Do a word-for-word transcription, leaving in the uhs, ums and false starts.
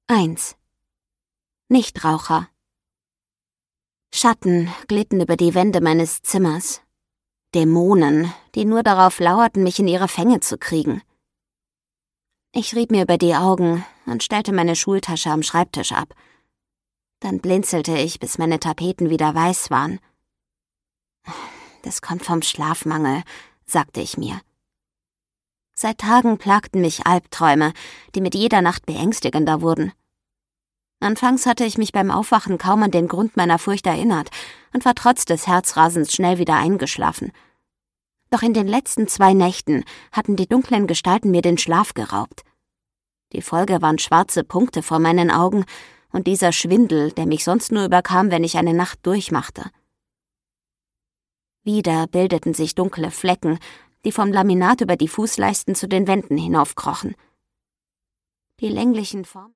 eins. Nichtraucher. Schatten glitten über die Wände meines Zimmers. Dämonen, die nur darauf lauerten, mich in ihre Fänge zu kriegen. Ich rieb mir über die Augen und stellte meine Schultasche am Schreibtisch ab. Dann blinzelte ich, bis meine Tapeten wieder weiß waren. Das kommt vom Schlafmangel, sagte ich mir. Seit Tagen plagten mich Albträume, die mit jeder Nacht beängstigender wurden. Anfangs hatte ich mich beim Aufwachen kaum an den Grund meiner Furcht erinnert und war trotz des Herzrasens schnell wieder eingeschlafen. Doch in den letzten zwei Nächten hatten die dunklen Gestalten mir den Schlaf geraubt. Die Folge waren schwarze Punkte vor meinen Augen und dieser Schwindel, der mich sonst nur überkam, wenn ich eine Nacht durchmachte. Wieder bildeten sich dunkle Flecken, die vom Laminat über die Fußleisten zu den Wänden hinaufkrochen. Die länglichen Formen